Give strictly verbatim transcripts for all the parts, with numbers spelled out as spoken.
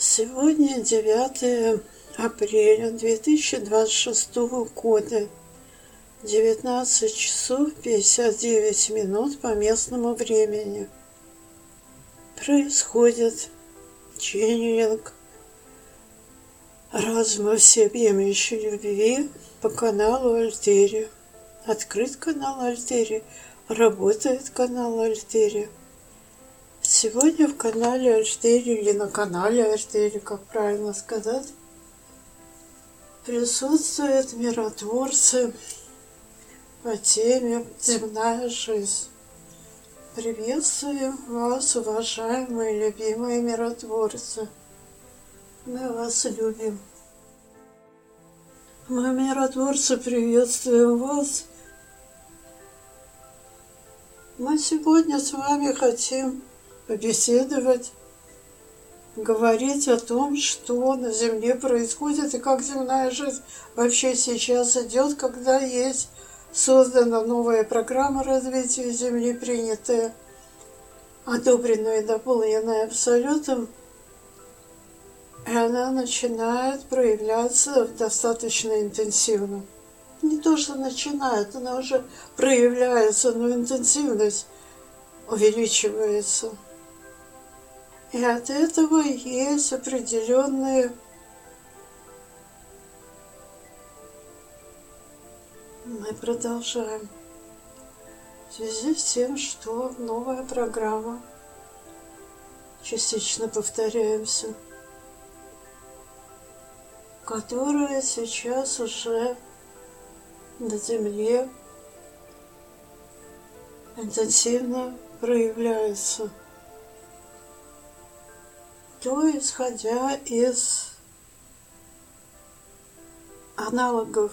Сегодня девятое апреля две тысячи двадцать шестого года, девятнадцать часов пятьдесят девять минут по местному времени. Происходит ченнелинг разума всеобъемлющей любви по каналу Альтери. Открыт канал Альтери, работает канал Альтери. Сегодня в канале Альтери, или на канале Альтери, как правильно сказать, присутствуют миротворцы по теме «Земная жизнь». Приветствую вас, уважаемые любимые миротворцы. Мы вас любим. Мы, миротворцы, приветствуем вас. Мы сегодня с вами хотим побеседовать, говорить о том, что на Земле происходит и как земная жизнь вообще сейчас идет, когда есть создана новая программа развития Земли, принятая, одобренная и дополненная Абсолютом, и она начинает проявляться достаточно интенсивно. Не то, что начинает, она уже проявляется, но интенсивность увеличивается. И от этого есть определенные мы продолжаем. В связи с тем, что новая программа, частично повторяемся, которая сейчас уже на Земле интенсивно проявляется, то, исходя из аналогов,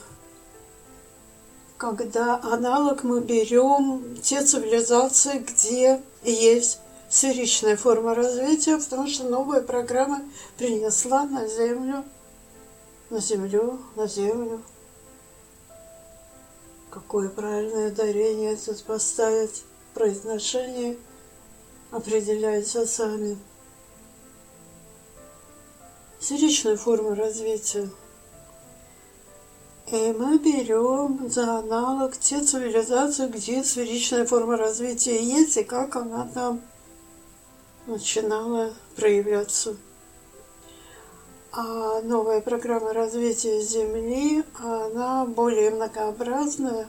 когда аналог мы берем те цивилизации, где есть сферичная форма развития, потому что новая программа принесла на Землю, на Землю, на Землю. Какое правильное ударение тут поставить, произношение определяйте сами. Сферичную форму развития. И мы берем за аналог те цивилизации, где сферичная форма развития есть, и как она там начинала проявляться. А новая программа развития Земли, она более многообразная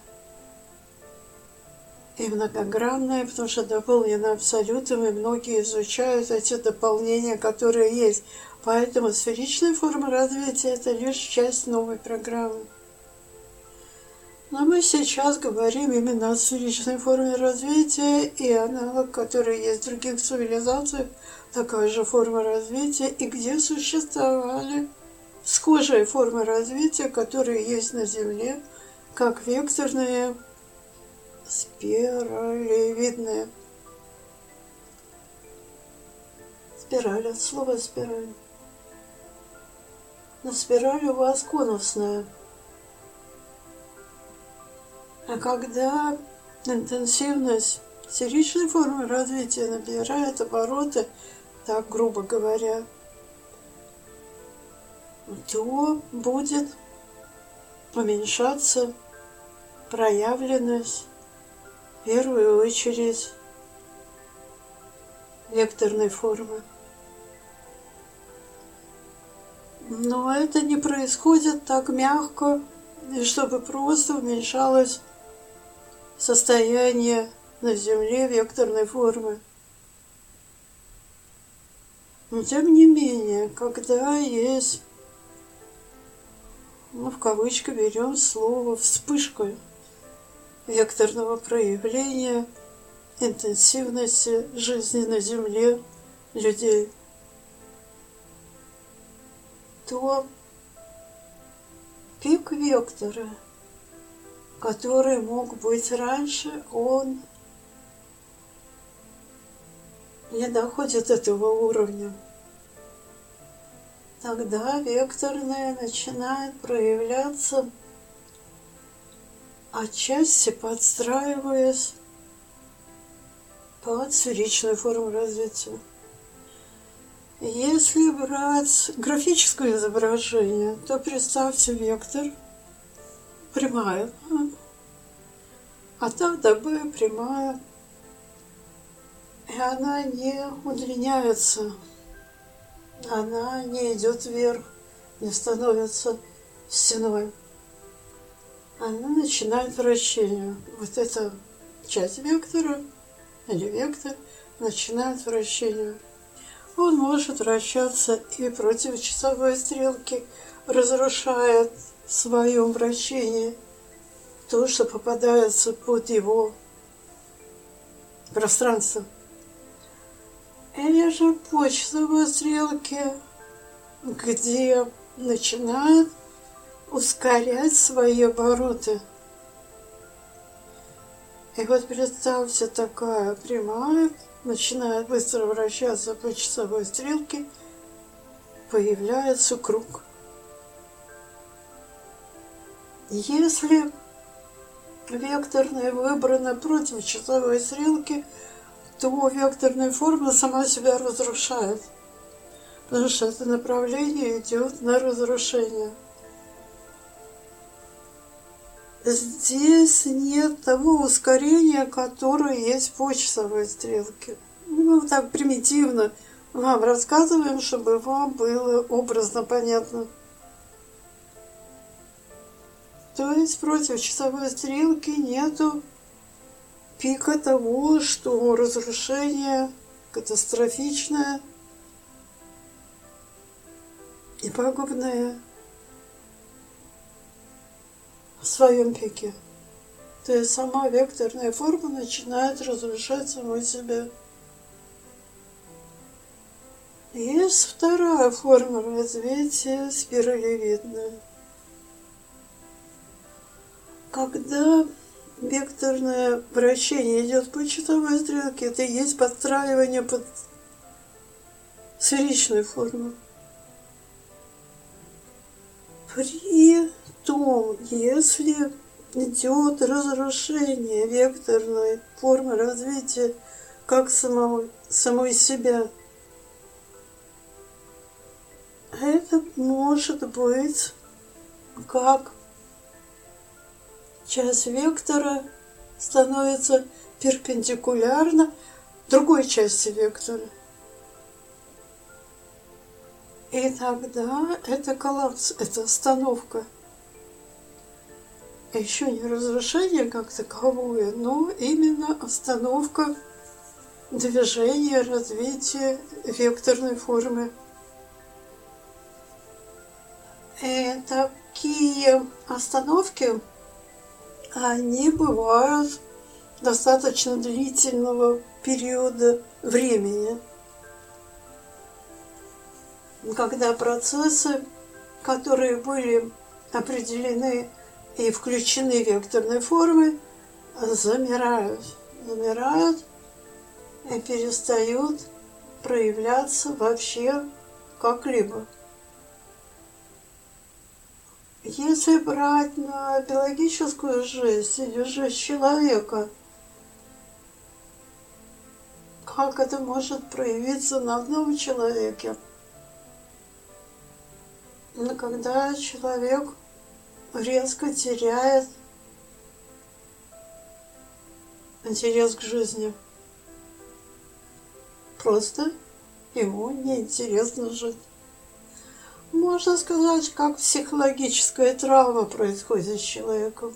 и многогранная, потому что дополнена Абсолютом, и многие изучают эти дополнения, которые есть. Поэтому сферичная форма развития – это лишь часть новой программы. Но мы сейчас говорим именно о сферичной форме развития, и аналог, который есть в других цивилизациях, такая же форма развития, и где существовали схожие формы развития, которые есть на Земле, как векторные, спиралевидные. Спираль, от слова спираль. Но спираль у вас конусная. А когда интенсивность сферичной формы развития набирает обороты, так грубо говоря, то будет уменьшаться проявленность, в первую очередь, векторной формы. Но это не происходит так мягко, и чтобы просто уменьшалось состояние на Земле векторной формы. Но тем не менее, когда есть, ну, в кавычках берем слово «вспышка» векторного проявления интенсивности жизни на Земле людей, то пик вектора, который мог быть раньше, он не доходит до этого уровня. Тогда векторное начинает проявляться, отчасти подстраиваясь под сферичную форму развития. Если брать графическое изображение, то представьте вектор прямая, от А до Б прямая, и она не удлиняется, она не идет вверх, не становится стеной. Она начинает вращение. Вот эта часть вектора, или вектор, начинает вращение. Он может вращаться и против часовой стрелки, разрушает в своем вращении то, что попадается под его пространство. Или же по часовой стрелке, где начинает ускорять свои обороты. И вот представьте, такая прямая начинает быстро вращаться по часовой стрелке, появляется круг. Если векторная выбрана против часовой стрелки, то векторная форма сама себя разрушает, потому что это направление идет на разрушение. Здесь нет того ускорения, которое есть по часовой стрелке. Ну, так примитивно вам рассказываем, чтобы вам было образно понятно. То есть против часовой стрелки нету пика того, что разрушение катастрофичное и пагубное в своем пике. То есть сама векторная форма начинает разрушать саму себя. Есть вторая форма развития, спиралевидная. Когда векторное вращение идет по часовой стрелке, это и есть подстраивание под сферичную форму. При том, если идет разрушение векторной формы развития как самого, самой себя, это может быть как часть вектора становится перпендикулярна другой части вектора. И тогда это коллапс, это остановка. Еще не разрушение как таковое, но именно остановка движения, развития векторной формы. И такие остановки, они бывают достаточно длительного периода времени, когда процессы, которые были определены и включены векторной формой, замирают, замирают и перестают проявляться вообще как-либо. Если брать на биологическую жизнь или жизнь человека, как это может проявиться на одном человеке? Но когда человек резко теряет интерес к жизни. Просто ему неинтересно жить. Можно сказать, как психологическая травма происходит с человеком.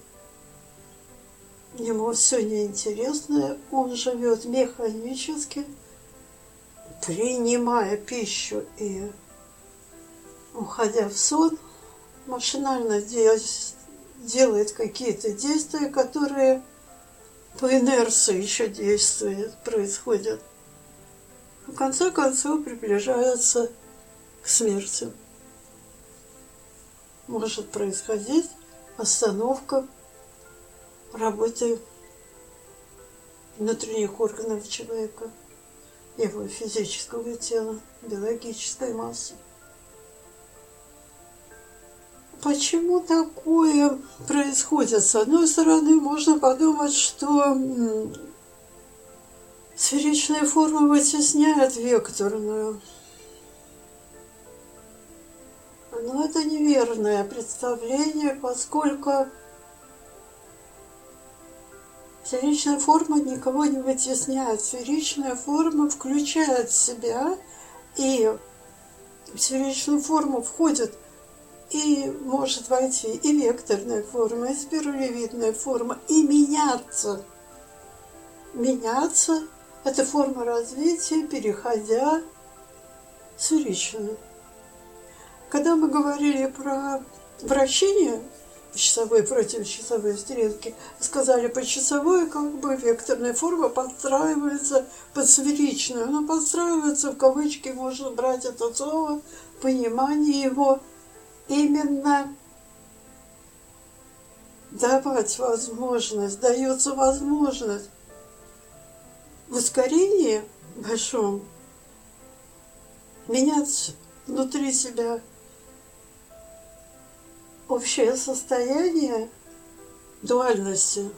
Ему все неинтересно, он живет механически, принимая пищу и уходя в сон, машинально делает какие-то действия, которые по инерции еще действуют, происходят. В конце концов приближается к смерти. Может происходить остановка работы внутренних органов человека, его физического тела, биологической массы. Почему такое происходит? С одной стороны, можно подумать, что сферичная форма вытесняет векторную. Но это неверное представление, поскольку сферичная форма никого не вытесняет. Сферичная форма включает в себя, и в сферичную форму входит и может войти и векторная форма, и спиралевидная форма, и меняться. Меняться – это форма развития, переходя в сферичную. Когда мы говорили про вращение часовой против часовой стрелки, сказали, по часовой как бы векторная форма подстраивается под сферичную. Она подстраивается, в кавычки можно брать это слово, понимание его, именно давать возможность, дается возможность в ускорении большом менять внутри себя общее состояние дуальности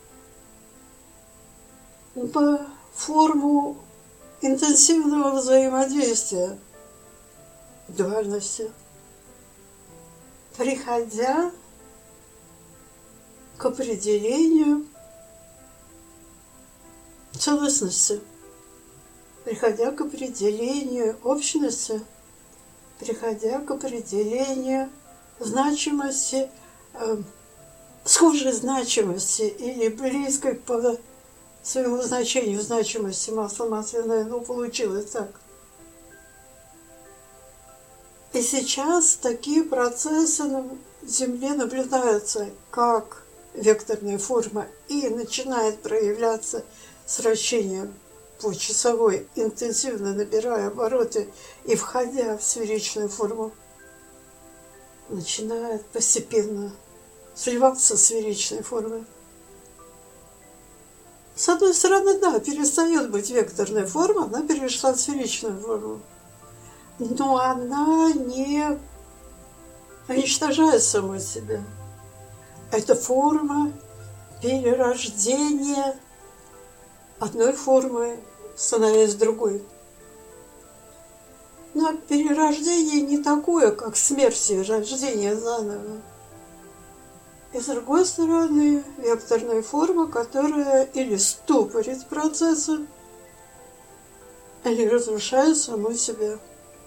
по форму интенсивного взаимодействия дуальности, приходя к определению целостности, приходя к определению общности, приходя к определению значимости, э, схожей значимости или близкой по своему значению значимости масло масляное, ну, получилось так. И сейчас такие процессы на Земле наблюдаются, как векторная форма и начинает проявляться с вращением по часовой, интенсивно набирая обороты и входя в сферичную форму, начинает постепенно сливаться с сферичной формой. С одной стороны, да, перестает быть векторная форма, она перешла в сферичную форму. Но она не уничтожает саму себя. Это форма перерождения одной формы, становясь другой. Но перерождение не такое, как смерть и рождение заново. И с другой стороны, векторная форма, которая или стопорит процессы, или разрушает саму себя.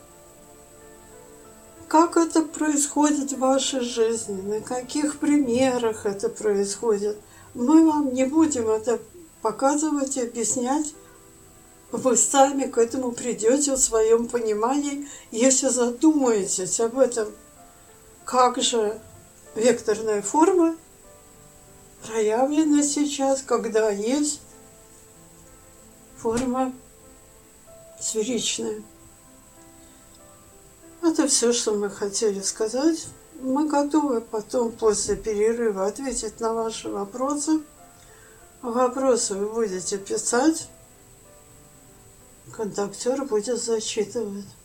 Как это происходит в вашей жизни? На каких примерах это происходит? Мы вам не будем это показывать и объяснять. Вы сами к этому придете в своем понимании, если задумаетесь об этом. Как же векторная форма проявлена сейчас, когда есть форма сферичная. Это все, что мы хотели сказать. Мы готовы потом, после перерыва, ответить на ваши вопросы. Вопросы вы будете писать. Контактер будет зачитывать.